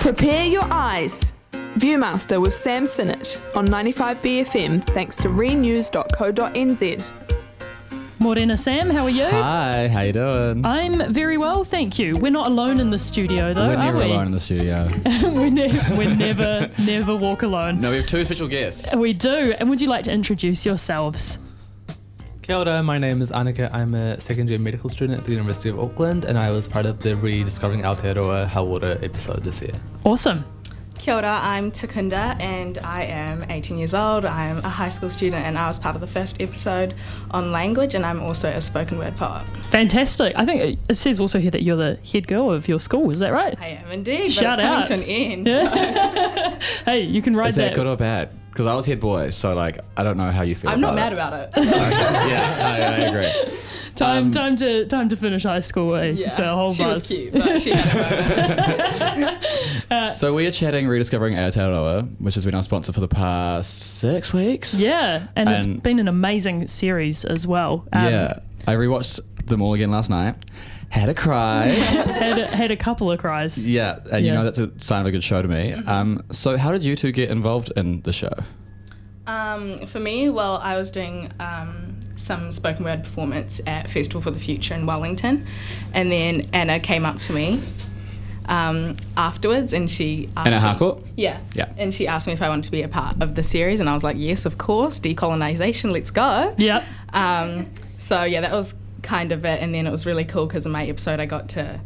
Prepare your eyes. Viewmaster with Sam Sinnott on 95BFM thanks to renews.co.nz. Morena Sam, how are you? Hi, how you doing? I'm very well, thank you. We're not alone in the studio though, We're are never we? alone in the studio. we never walk alone. No, we have two special guests. We do. And would you like to introduce yourselves? Kia ora, my name is Annika. I'm a second year medical student at the University of Auckland, and I was part of the Rediscovering Aotearoa Hauora episode this year. Awesome. Kia ora, I'm Takunda and I am 18 years old. I'm a high school student and I was part of the first episode on language, and I'm also a spoken word poet. Fantastic. I think it says also here that you're the head girl of your school, is that right? I am indeed, Shout but out. it's coming to an end. Yeah. Hey, you can write Is that good or bad? Because I was head boy, so I don't know how you feel I'm not about mad it. about it. Okay. Yeah, I agree. Time to finish high school, eh? Yeah, So a whole she buzz. was cute, but she had a moment. So we are chatting Rediscovering Aotearoa, which has been our sponsor for the past 6 weeks. Yeah, and it's And- been an amazing series as well. Yeah, I rewatched them all again last night. Had a cry. Had a couple of cries. Yeah, and you Yeah. know that's a sign of a good show to me. So how did you two get involved in the show? For me, well, I was doing some spoken word performance at Festival for the Future in Wellington, and then Anna came up to me afterwards and she asked Anna me- Harcourt? Yeah. Yeah. And she asked me if I wanted to be a part of the series, and I was like, yes, of course, decolonisation, let's go. Yep. So yeah, that was kind of it, and then it was really cool because in my episode I got to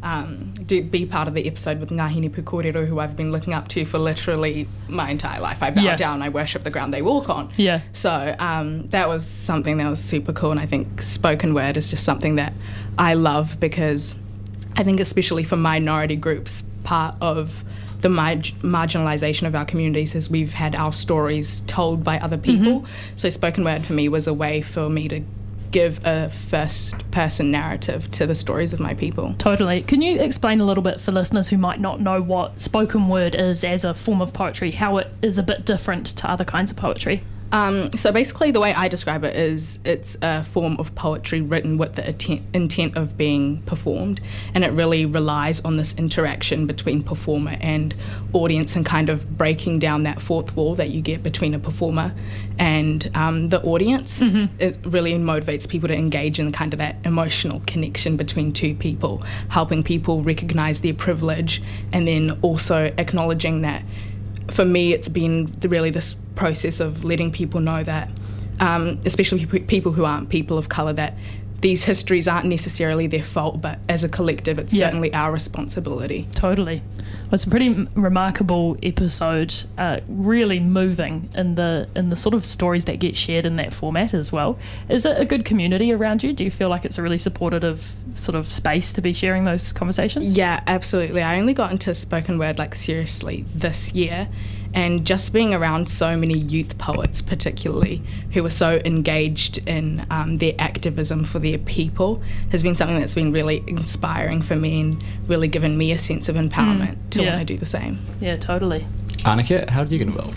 be part of the episode with Ngāhine Pukorero, who I've been looking up to for literally my entire life. I bow Yeah. down, I worship the ground they walk on. Yeah. So that was something that was super cool, and I think spoken word is just something that I love because I think especially for minority groups, part of the marginalisation of our communities is we've had our stories told by other people. So spoken word for me was a way for me to give a first-person narrative to the stories of my people. Totally. Can you explain a little bit for listeners who might not know what spoken word is as a form of poetry, how it is a bit different to other kinds of poetry? So basically the way I describe it is it's a form of poetry written with the intent of being performed, and it really relies on this interaction between performer and audience and kind of breaking down that fourth wall that you get between a performer and the audience. It really motivates people to engage in kind of that emotional connection between two people, helping people recognise their privilege and then also acknowledging that for me, it's been really this process of letting people know that, especially people who aren't people of colour, that these histories aren't necessarily their fault, but as a collective, it's certainly our responsibility. Totally. Well, it's a pretty remarkable episode, really moving in the sort of stories that get shared in that format as well. Is it a good community around you? Do you feel like it's a really supportive sort of space to be sharing those conversations? Yeah, absolutely. I only got into spoken word seriously this year, and just being around so many youth poets particularly who were so engaged in their activism for their people has been something that's been really inspiring for me and really given me a sense of empowerment to want to do the same. Yeah, totally. Annika, how did you get involved?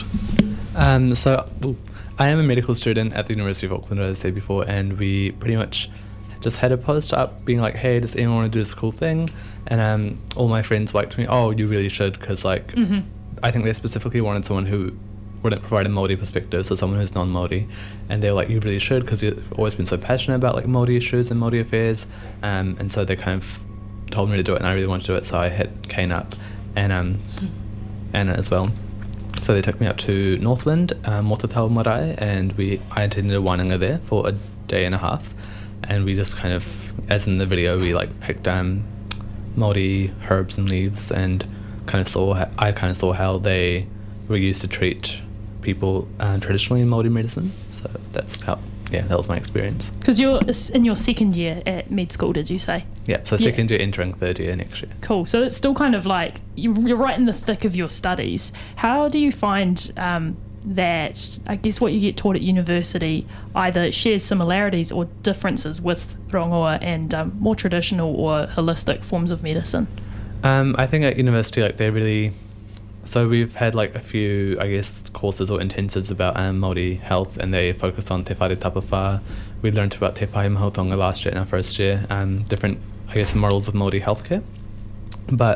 I am a medical student at the University of Auckland, as I said before, and we pretty much just had a post up being like, hey, does anyone want to do this cool thing? And all my friends were like to me, oh, you really should, because I think they specifically wanted someone who wouldn't provide a Māori perspective, so someone who's non-Māori, and they were like, you really should, because you've always been so passionate about Māori issues and Māori affairs, and so they kind of told me to do it, and I really wanted to do it, so I hit Kane up and Anna as well. So they took me up to Northland, Motatau Marae, and I attended a wānanga there for a day and a half, and we just kind of, as in the video, we picked Māori herbs and leaves and I kind of saw how they were used to treat people traditionally in Māori medicine. So that's how, that was my experience. Because you're in your second year at med school, did you say? Yeah, so second year entering third year next year. Cool. So it's still kind of like you're right in the thick of your studies. How do you find that, I guess, what you get taught at university either shares similarities or differences with rongoa and more traditional or holistic forms of medicine? I think at university, they really... So we've had a few, I guess, courses or intensives about Māori health, and they focus on te whare tapawha. We learned about te pahi mahotonga last year in our first year, different, I guess, models of Māori healthcare. But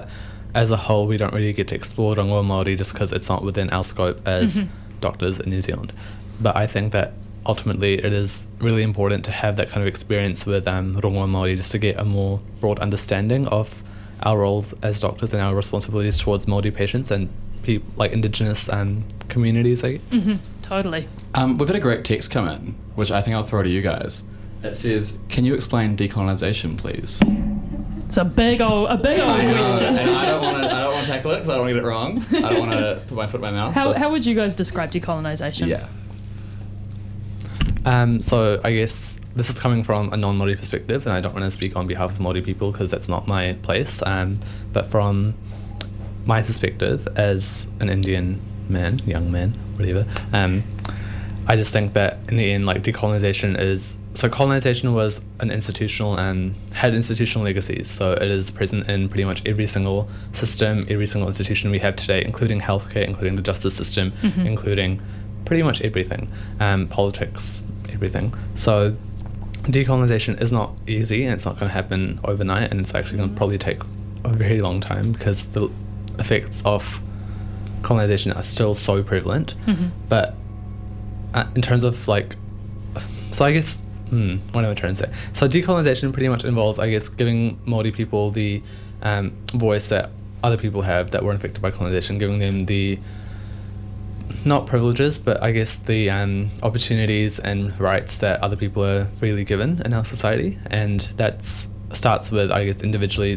as a whole, we don't really get to explore Rongoa Māori just because it's not within our scope as doctors in New Zealand. But I think that ultimately it is really important to have that kind of experience with Rongoa Māori just to get a more broad understanding of our roles as doctors and our responsibilities towards Māori patients and like Indigenous communities, I guess. Totally. We've had a great text come in, which I think I'll throw to you guys. It says, "Can you explain decolonisation, please?" It's a big old question. And I don't want to tackle it because I don't want to get it wrong. I don't want to put my foot in my mouth. How would you guys describe decolonisation? Yeah. So I guess this is coming from a non-Māori perspective, and I don't want to speak on behalf of Māori people because that's not my place. But from my perspective as an Indian man, young man, whatever, I just think that in the end, like decolonisation is... So colonization was an institutional and had institutional legacies. So it is present in pretty much every single system, every single institution we have today, including healthcare, including the justice system, including pretty much everything, politics, everything. So decolonization is not easy, and it's not going to happen overnight, and it's actually going to probably take a very long time because the effects of colonization are still so prevalent. But in terms of like, so I guess, what am I trying to say? So decolonization pretty much involves, I guess, giving Māori people the voice that other people have that weren't affected by colonization, giving them the, not privileges, but I guess the opportunities and rights that other people are freely given in our society. And that starts with, I guess, individually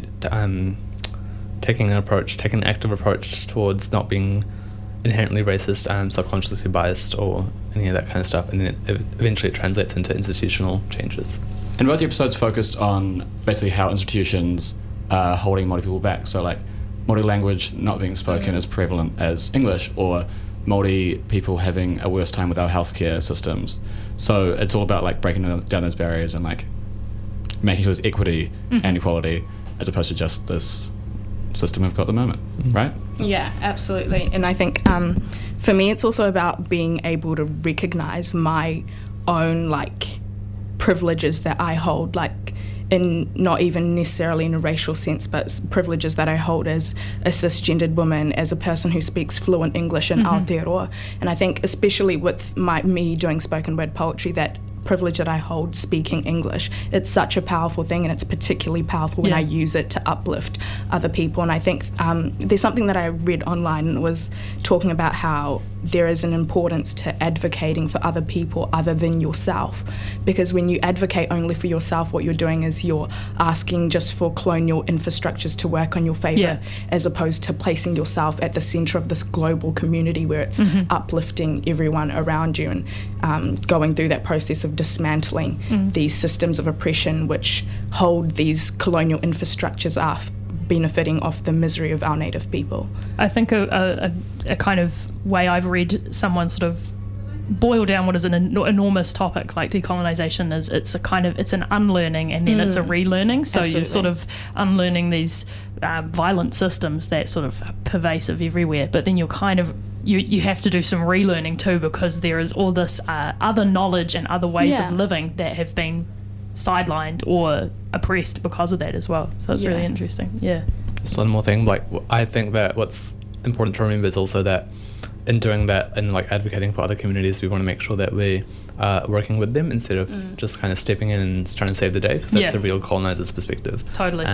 taking an active approach towards not being inherently racist, subconsciously biased, or any of that kind of stuff, and then eventually it translates into institutional changes. And both the episodes focused on basically how institutions are holding Māori people back. So like Māori language not being spoken as prevalent as English, or Māori people having a worse time with our healthcare systems. So it's all about like breaking down those barriers and like making sure there's equity and equality, as opposed to just this system we've got at the moment, right? Yeah, absolutely. And I think for me it's also about being able to recognise my own like privileges that I hold, like in not even necessarily in a racial sense, but privileges that I hold as a cisgendered woman, as a person who speaks fluent English in Aotearoa. And I think especially with me doing spoken word poetry, that privilege that I hold speaking English, it's such a powerful thing, and it's particularly powerful when I use it to uplift other people. And I think there's something that I read online, and it was talking about how there is an importance to advocating for other people other than yourself, because when you advocate only for yourself, what you're doing is you're asking just for colonial infrastructures to work on your favour, as opposed to placing yourself at the centre of this global community where it's uplifting everyone around you and going through that process of dismantling these systems of oppression which hold these colonial infrastructures up, benefiting off the misery of our native people. I think a kind of way I've read someone sort of boil down what is an enormous topic like decolonisation is it's an unlearning and then it's a relearning. So Absolutely. you're sort of unlearning these violent systems that sort of pervasive everywhere, but then you're kind of you have to do some relearning too, because there is all this other knowledge and other ways of living that have been sidelined or oppressed because of that as well. So it's really interesting. Just one more thing, like I think that what's important to remember is also that in doing that and like advocating for other communities, we want to make sure that we are working with them instead of just kind of stepping in and trying to save the day, because that's a real colonizer's perspective. Totally.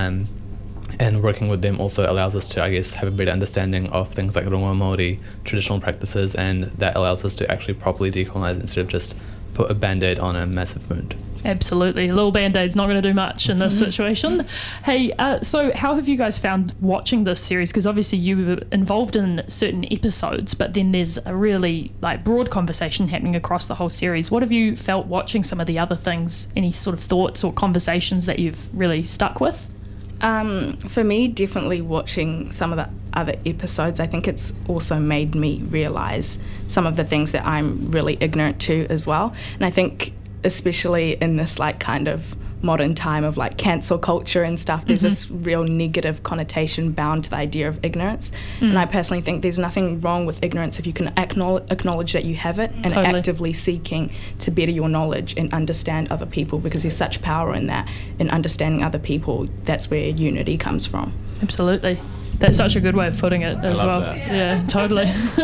And working with them also allows us to, I guess, have a better understanding of things like Rongoa Māori traditional practices, and that allows us to actually properly decolonize instead of just put a band-aid on a massive wound. Absolutely. A little band-aid's not going to do much in this situation. Hey, so how have you guys found watching this series? Because obviously you were involved in certain episodes, but then there's a really like broad conversation happening across the whole series. What have you felt watching some of the other things? Any sort of thoughts or conversations that you've really stuck with? For me, definitely watching some of the other episodes, I think it's also made me realise some of the things that I'm really ignorant to as well. And I think especially in this like kind of modern time of like cancel culture and stuff, there's this real negative connotation bound to the idea of ignorance. And I personally think there's nothing wrong with ignorance if you can acknowledge that you have it and actively seeking to better your knowledge and understand other people, because there's such power in that, in understanding other people. That's where unity comes from. Absolutely. That's such a good way of putting it as love well. that. Yeah, totally.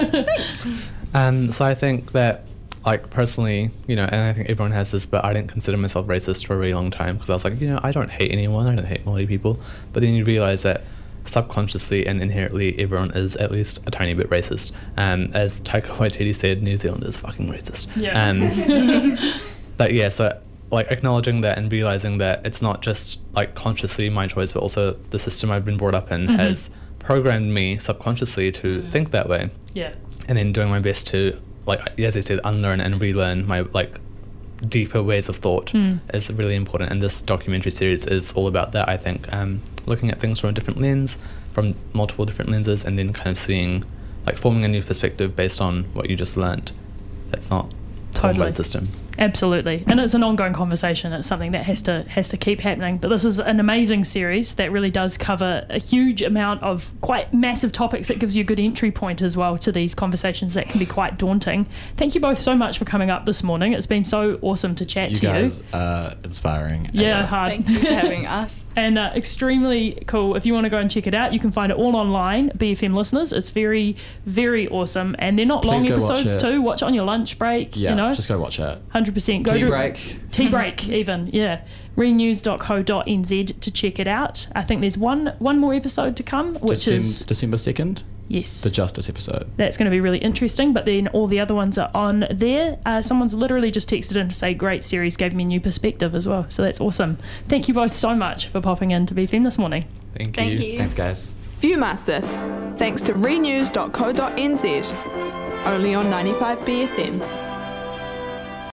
So I think that, like, personally, and I think everyone has this, but I didn't consider myself racist for a really long time because I was like, I don't hate anyone, I don't hate Māori people. But then you realize that subconsciously and inherently everyone is at least a tiny bit racist. As Taika Waititi said, New Zealand is fucking racist. Yeah. But yeah, so like acknowledging that and realizing that it's not just like consciously my choice, but also the system I've been brought up in has programmed me subconsciously to think that way. Yeah. And then doing my best to, like, as I said, unlearn and relearn my like deeper ways of thought is really important. And this documentary series is all about that, I think. Looking at things from a different lens, from multiple different lenses, and then kind of seeing, like, forming a new perspective based on what you just learned. That's not Totally. the system. Absolutely, and it's an ongoing conversation. It's something that has to keep happening. But this is an amazing series that really does cover a huge amount of quite massive topics. It gives you a good entry point as well to these conversations that can be quite daunting. Thank you both so much for coming up this morning. It's been so awesome to chat You to guys are inspiring. Yeah, AF. hard. Thank you for having us. And extremely cool. If you want to go and check it out, you can find it all online, BFM listeners. It's very, very awesome. And they're not Please long go watch episodes it. too. Watch it on your lunch break, Yeah, just go watch it. 100%. Go Tea to break. Tea break even, yeah. renews.co.nz to check it out. I think there's one more episode to come, which is December 2nd, yes, the Justice episode. that's going to be really interesting. But then all the other ones are on there. Someone's literally just texted in to say great series, gave me a new perspective as well. So that's awesome. Thank you both so much for popping in to BFM this morning. Thank Thank you. Thanks, guys. Viewmaster, thanks to renews.co.nz, only on 95 BFM.